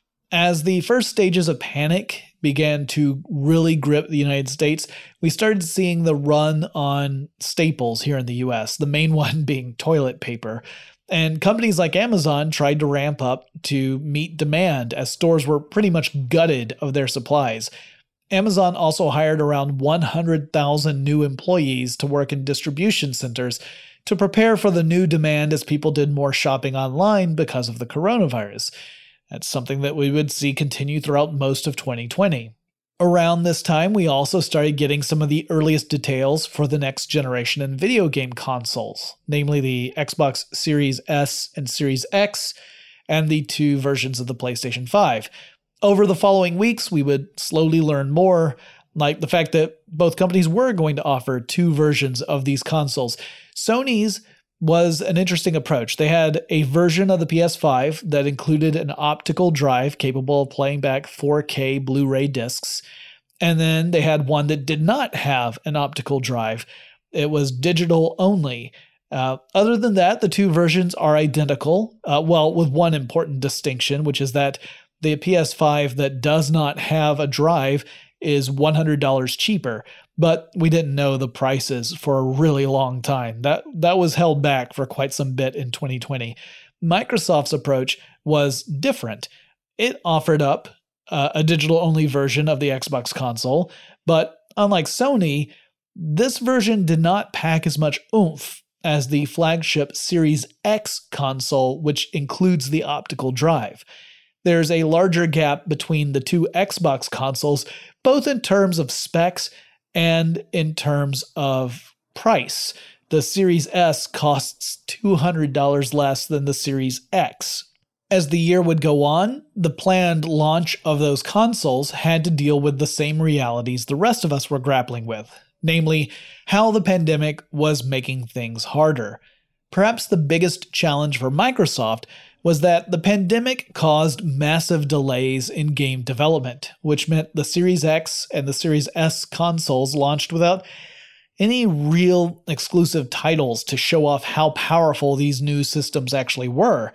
As the first stages of panic began to really grip the United States, we started seeing the run on staples here in the U S, the main one being toilet paper. And companies like Amazon tried to ramp up to meet demand as stores were pretty much gutted of their supplies. Amazon also hired around one hundred thousand new employees to work in distribution centers to prepare for the new demand as people did more shopping online because of the coronavirus. That's something that we would see continue throughout most of twenty twenty. Around this time, we also started getting some of the earliest details for the next generation in video game consoles, namely the Xbox Series S and Series X, and the two versions of the PlayStation five. Over the following weeks, we would slowly learn more, like the fact that both companies were going to offer two versions of these consoles. Sony's was an interesting approach. They had a version of the P S five that included an optical drive capable of playing back four K Blu-ray discs, and then they had one that did not have an optical drive. It was digital only. Uh, other than that, the two versions are identical, uh, well, with one important distinction, which is that the P S five that does not have a drive is one hundred dollars cheaper. But we didn't know the prices for a really long time. That that was held back for quite some bit in twenty twenty. Microsoft's approach was different. It offered up uh, a digital-only version of the Xbox console, but unlike Sony, this version did not pack as much oomph as the flagship Series X console, which includes the optical drive. There's a larger gap between the two Xbox consoles, both in terms of specs and in terms of price. The Series S costs two hundred dollars less than the Series X. As the year would go on, the planned launch of those consoles had to deal with the same realities the rest of us were grappling with, namely how the pandemic was making things harder. Perhaps the biggest challenge for Microsoft was that the pandemic caused massive delays in game development, which meant the Series X and the Series S consoles launched without any real exclusive titles to show off how powerful these new systems actually were.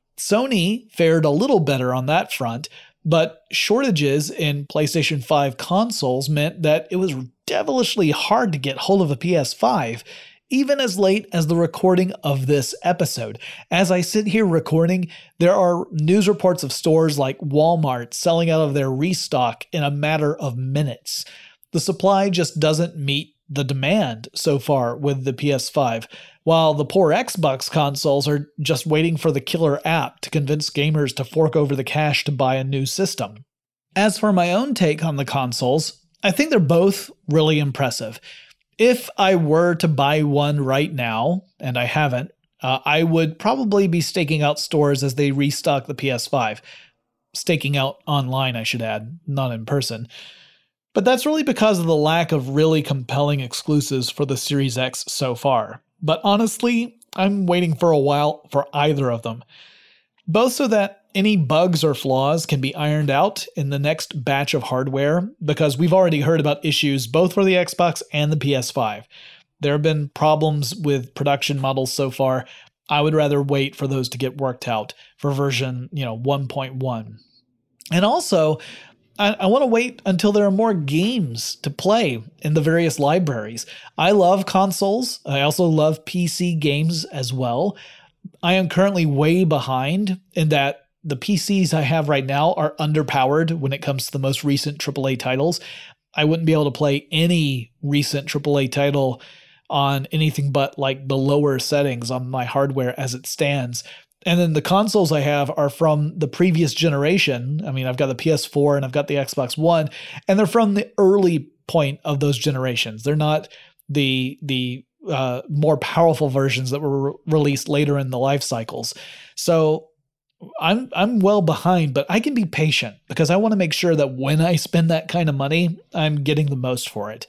Sony fared a little better on that front, but shortages in PlayStation five consoles meant that it was devilishly hard to get hold of a P S five, even as late as the recording of this episode. As I sit here recording, there are news reports of stores like Walmart selling out of their restock in a matter of minutes. The supply just doesn't meet the demand so far with the P S five, while the poor Xbox consoles are just waiting for the killer app to convince gamers to fork over the cash to buy a new system. As for my own take on the consoles, I think they're both really impressive. If I were to buy one right now, and I haven't, uh, I would probably be staking out stores as they restock the P S five. Staking out online, I should add, not in person. But that's really because of the lack of really compelling exclusives for the Series X so far. But honestly, I'm waiting for a while for either of them. Both so that any bugs or flaws can be ironed out in the next batch of hardware, because we've already heard about issues both for the Xbox and the P S five. There have been problems with production models so far. I would rather wait for those to get worked out for version, you know, one point one. And also, I, I want to wait until there are more games to play in the various libraries. I love consoles. I also love P C games as well. I am currently way behind in that the P Cs I have right now are underpowered when it comes to the most recent triple A titles. I wouldn't be able to play any recent triple A title on anything but like the lower settings on my hardware as it stands. And then the consoles I have are from the previous generation. I mean, I've got the P S four and I've got the Xbox One, and they're from the early point of those generations. They're not the the uh, more powerful versions that were re- released later in the life cycles. So I'm I'm well behind, but I can be patient because I want to make sure that when I spend that kind of money, I'm getting the most for it.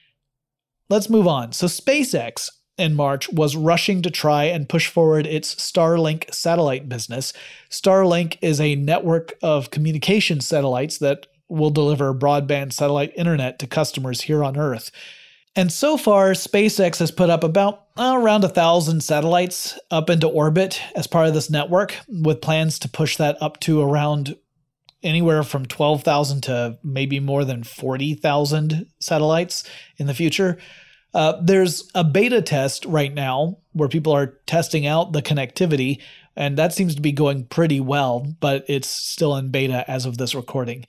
Let's move on. So SpaceX in March was rushing to try and push forward its Starlink satellite business. Starlink is a network of communication satellites that will deliver broadband satellite internet to customers here on Earth. And so far, SpaceX has put up about uh, around a thousand satellites up into orbit as part of this network, with plans to push that up to around anywhere from twelve thousand to maybe more than forty thousand satellites in the future. Uh, there's a beta test right now where people are testing out the connectivity, and that seems to be going pretty well, but it's still in beta as of this recording.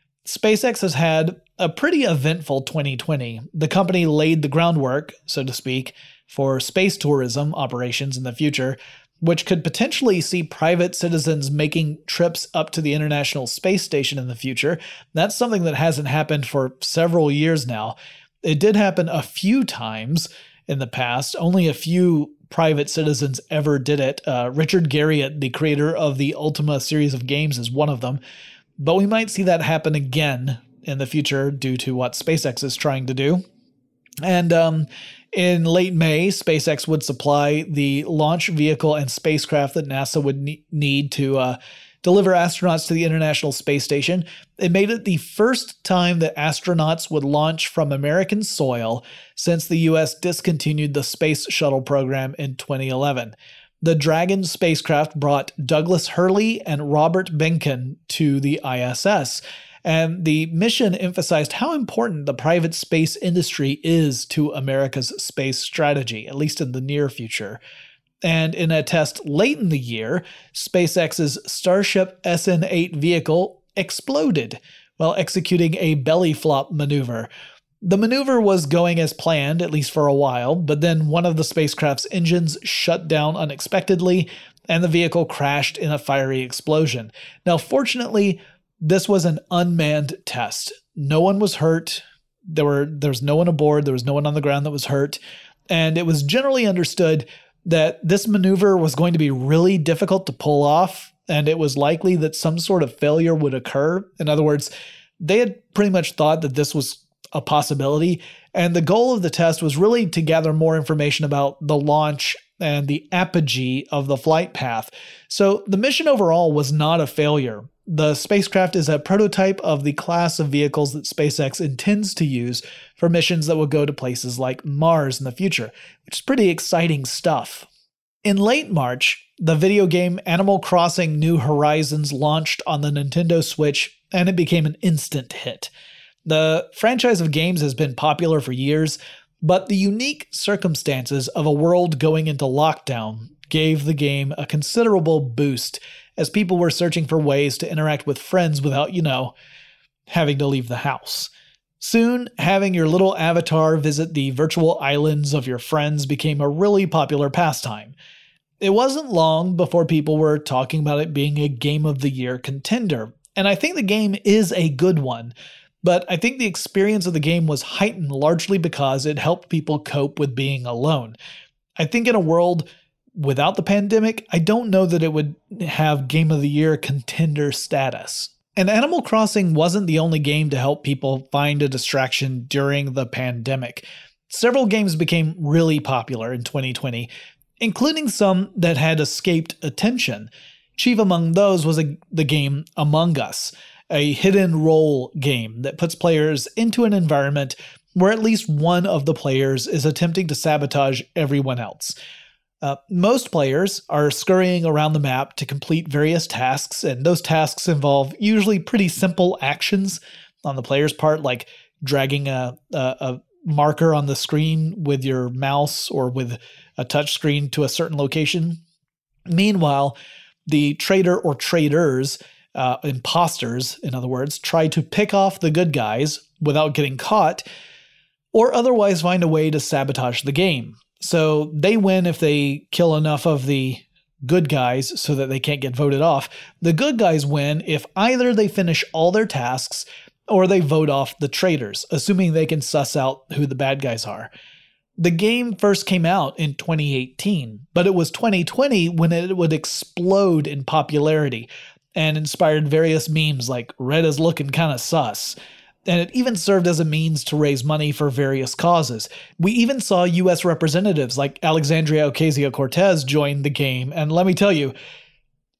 SpaceX has had a pretty eventful twenty twenty. The company laid the groundwork, so to speak, for space tourism operations in the future, which could potentially see private citizens making trips up to the International Space Station in the future. That's something that hasn't happened for several years now. It did happen a few times in the past. Only a few private citizens ever did it. Uh, Richard Garriott, the creator of the Ultima series of games, is one of them. But we might see that happen again in the future due to what SpaceX is trying to do. And um, in late May, SpaceX would supply the launch vehicle and spacecraft that NASA would ne- need to uh, deliver astronauts to the International Space Station. It made it the first time that astronauts would launch from American soil since the U S discontinued the Space Shuttle program in twenty eleven. The Dragon spacecraft brought Douglas Hurley and Robert Behnken to the I S S, and the mission emphasized how important the private space industry is to America's space strategy, at least in the near future. And in a test late in the year, SpaceX's Starship S N eight vehicle exploded while executing a belly flop maneuver. The maneuver was going as planned, at least for a while, but then one of the spacecraft's engines shut down unexpectedly, and the vehicle crashed in a fiery explosion. Now, fortunately, this was an unmanned test. No one was hurt. There were there was no one aboard. There was no one on the ground that was hurt. And it was generally understood that this maneuver was going to be really difficult to pull off, and it was likely that some sort of failure would occur. In other words, they had pretty much thought that this was a possibility, and the goal of the test was really to gather more information about the launch and the apogee of the flight path. So the mission overall was not a failure. The spacecraft is a prototype of the class of vehicles that SpaceX intends to use for missions that will go to places like Mars in the future, which is pretty exciting stuff. In late March, the video game Animal Crossing New Horizons launched on the Nintendo Switch, and it became an instant hit. The franchise of games has been popular for years, but the unique circumstances of a world going into lockdown gave the game a considerable boost as people were searching for ways to interact with friends without, you know, having to leave the house. Soon, having your little avatar visit the virtual islands of your friends became a really popular pastime. It wasn't long before people were talking about it being a Game of the Year contender, and I think the game is a good one. But I think the experience of the game was heightened largely because it helped people cope with being alone. I think in a world without the pandemic, I don't know that it would have Game of the Year contender status. And Animal Crossing wasn't the only game to help people find a distraction during the pandemic. Several games became really popular in twenty twenty, including some that had escaped attention. Chief among those was a, the game Among Us, a hidden role game that puts players into an environment where at least one of the players is attempting to sabotage everyone else. Uh, most players are scurrying around the map to complete various tasks, and those tasks involve usually pretty simple actions on the player's part, like dragging a, a, a marker on the screen with your mouse or with a touch screen to a certain location. Meanwhile, the traitor or traitors Uh, imposters, in other words, try to pick off the good guys without getting caught, or otherwise find a way to sabotage the game. So they win if they kill enough of the good guys so that they can't get voted off. The good guys win if either they finish all their tasks or they vote off the traitors, assuming they can suss out who the bad guys are. The game first came out in twenty eighteen, but it was twenty twenty when it would explode in popularity and inspired various memes like "Red is looking kinda sus." And it even served as a means to raise money for various causes. We even saw U S representatives like Alexandria Ocasio-Cortez join the game, and let me tell you,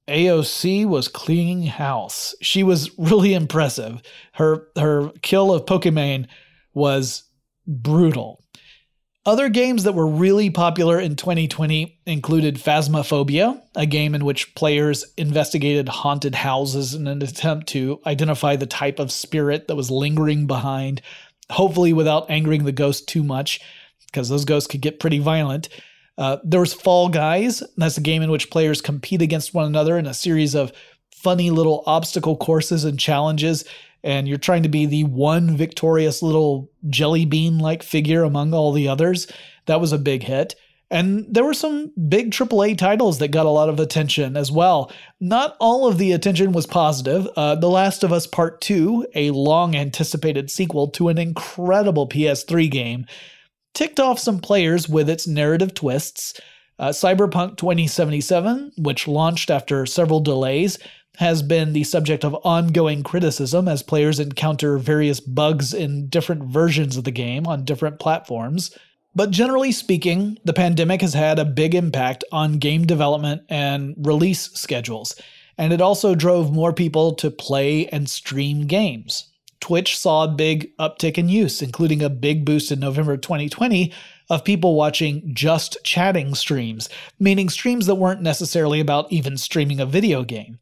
A O C was cleaning house. She was really impressive. Her her kill of Pokimane was brutal. Other games that were really popular in twenty twenty included Phasmophobia, a game in which players investigated haunted houses in an attempt to identify the type of spirit that was lingering behind, hopefully without angering the ghost too much, because those ghosts could get pretty violent. Uh, there was Fall Guys. That's a game in which players compete against one another in a series of funny little obstacle courses and challenges, and you're trying to be the one victorious little jelly bean-like figure among all the others. That was a big hit. And there were some big triple A titles that got a lot of attention as well. Not all of the attention was positive. Uh, The Last of Us Part two, a long-anticipated sequel to an incredible P S three game, ticked off some players with its narrative twists. Uh, Cyberpunk twenty seventy-seven, which launched after several delays, has been the subject of ongoing criticism as players encounter various bugs in different versions of the game on different platforms. But generally speaking, the pandemic has had a big impact on game development and release schedules, and it also drove more people to play and stream games. Twitch saw a big uptick in use, including a big boost in November twenty twenty of people watching just chatting streams, meaning streams that weren't necessarily about even streaming a video game.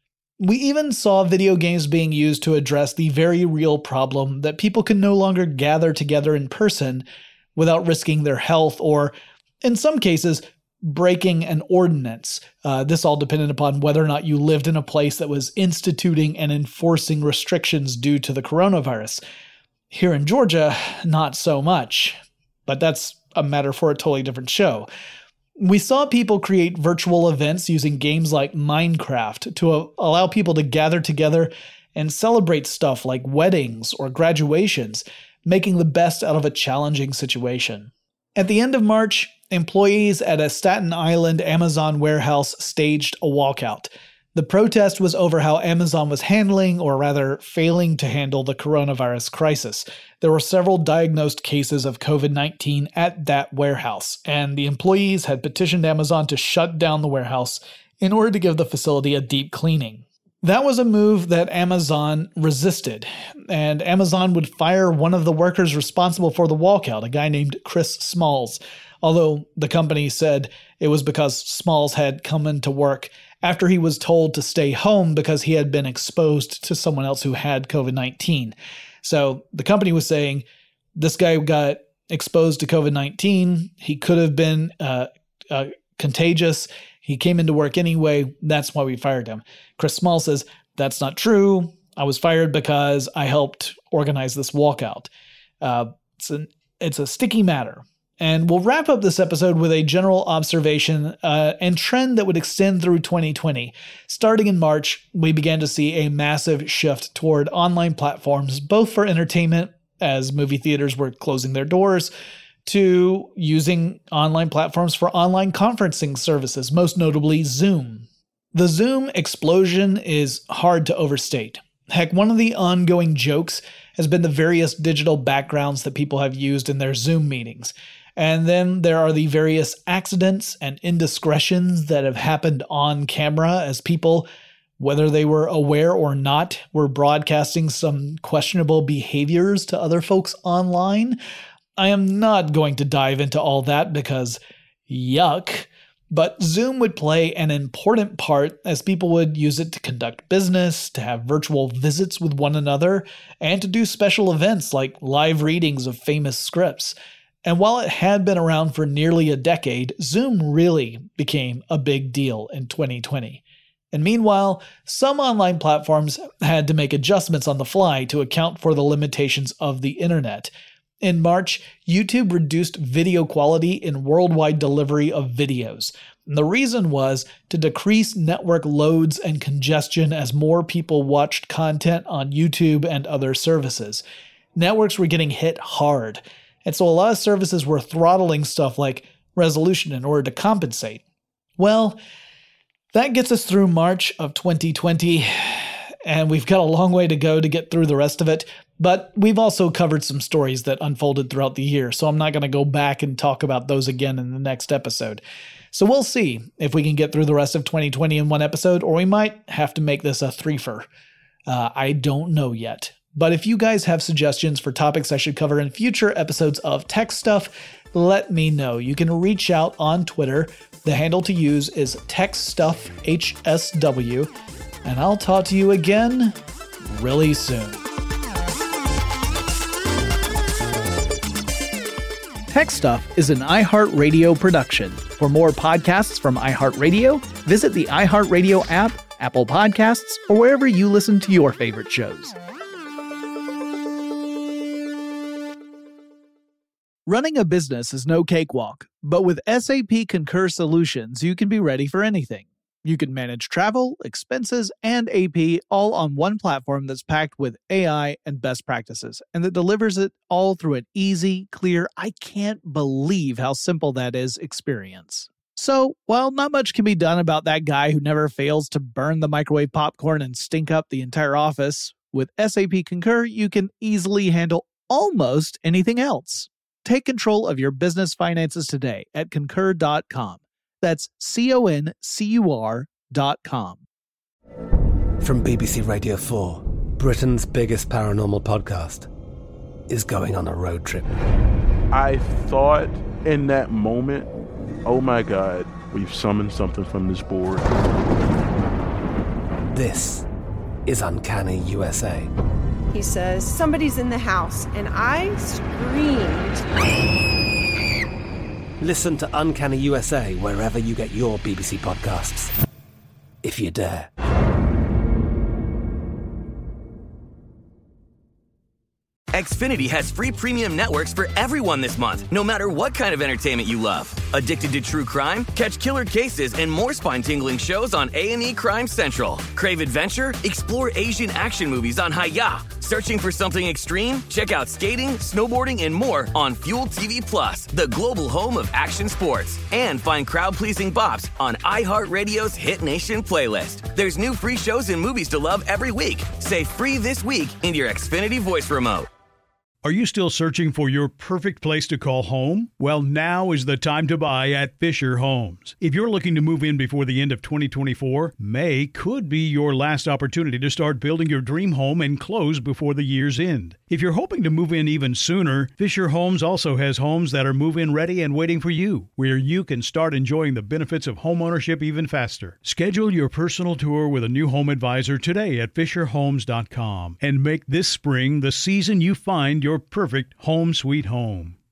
We even saw video games being used to address the very real problem that people can no longer gather together in person without risking their health or, in some cases, breaking an ordinance. Uh, this all depended upon whether or not you lived in a place that was instituting and enforcing restrictions due to the coronavirus. Here in Georgia, not so much. But that's a matter for a totally different show. We saw people create virtual events using games like Minecraft to uh, allow people to gather together and celebrate stuff like weddings or graduations, making the best out of a challenging situation. At the end of March, employees at a Staten Island Amazon warehouse staged a walkout. The protest was over how Amazon was handling, or rather failing to handle, the coronavirus crisis. There were several diagnosed cases of covid nineteen at that warehouse, and the employees had petitioned Amazon to shut down the warehouse in order to give the facility a deep cleaning. That was a move that Amazon resisted, and Amazon would fire one of the workers responsible for the walkout, a guy named Chris Smalls, although the company said it was because Smalls had come into work after he was told to stay home because he had been exposed to someone else who had covid nineteen. So the company was saying, this guy got exposed to covid nineteen, he could have been uh, uh, contagious, he came into work anyway, that's why we fired him. Chris Small says, that's not true, I was fired because I helped organize this walkout. Uh, it's, an, it's a sticky matter. And we'll wrap up this episode with a general observation uh, and trend that would extend through twenty twenty. Starting in March, we began to see a massive shift toward online platforms, both for entertainment, as movie theaters were closing their doors, to using online platforms for online conferencing services, most notably Zoom. The Zoom explosion is hard to overstate. Heck, one of the ongoing jokes has been the various digital backgrounds that people have used in their Zoom meetings. And then there are the various accidents and indiscretions that have happened on camera as people, whether they were aware or not, were broadcasting some questionable behaviors to other folks online. I am not going to dive into all that because yuck, but Zoom would play an important part as people would use it to conduct business, to have virtual visits with one another, and to do special events like live readings of famous scripts. And while it had been around for nearly a decade, Zoom really became a big deal in twenty twenty. And meanwhile, some online platforms had to make adjustments on the fly to account for the limitations of the internet. In March, YouTube reduced video quality in worldwide delivery of videos. And the reason was to decrease network loads and congestion as more people watched content on YouTube and other services. Networks were getting hit hard. And so a lot of services were throttling stuff like resolution in order to compensate. Well, that gets us through March of twenty twenty, and we've got a long way to go to get through the rest of it, but we've also covered some stories that unfolded throughout the year, so I'm not going to go back and talk about those again in the next episode. So we'll see if we can get through the rest of twenty twenty in one episode, or we might have to make this a threefer. Uh, I don't know yet. But if you guys have suggestions for topics I should cover in future episodes of Tech Stuff, let me know. You can reach out on Twitter. The handle to use is TechStuffHSW. And I'll talk to you again really soon. Tech Stuff is an iHeartRadio production. For more podcasts from iHeartRadio, visit the iHeartRadio app, Apple Podcasts, or wherever you listen to your favorite shows. Running a business is no cakewalk, but with S A P Concur Solutions, you can be ready for anything. You can manage travel, expenses, and A P all on one platform that's packed with A I and best practices, and that delivers it all through an easy, clear, I can't believe how simple that is experience. So, while not much can be done about that guy who never fails to burn the microwave popcorn and stink up the entire office, with S A P Concur, you can easily handle almost anything else. Take control of your business finances today at concur dot com. That's C O N C U R dot com.
From B B C Radio four, Britain's biggest paranormal podcast is going on a road trip.
I thought in that moment, oh my God, we've summoned something from this board.
This is Uncanny U S A.
He says, somebody's in the house, and I screamed.
Listen to Uncanny U S A wherever you get your B B C podcasts, if you dare.
Xfinity has free premium networks for everyone this month, no matter what kind of entertainment you love. Addicted to true crime? Catch killer cases and more spine-tingling shows on A and E Crime Central. Crave adventure? Explore Asian action movies on Hi-Ya. Searching for something extreme? Check out skating, snowboarding, and more on Fuel T V Plus, the global home of action sports. And find crowd-pleasing bops on iHeartRadio's Hit Nation playlist. There's new free shows and movies to love every week. Say free this week in your Xfinity voice remote.
Are you still searching for your perfect place to call home? Well, now is the time to buy at Fisher Homes. If you're looking to move in before the end of twenty twenty-four, May could be your last opportunity to start building your dream home and close before the year's end. If you're hoping to move in even sooner, Fisher Homes also has homes that are move-in ready and waiting for you, where you can start enjoying the benefits of homeownership even faster. Schedule your personal tour with a new home advisor today at fisher homes dot com and make this spring the season you find your perfect home sweet home.